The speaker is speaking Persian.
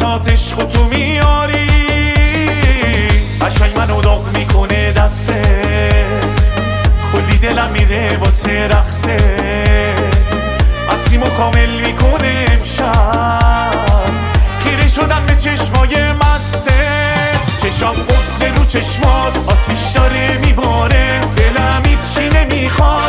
وسط عشق تو میاری، قشنگ منو داغ میکنه دستت، کلی دلم میره واسه رقصت، مسیمو کامل میکنه امشب، خیره شدم به چشمای مستت، چشام قفل رو چشمات آتیش داره میباره، دلم هیچی نمیخواد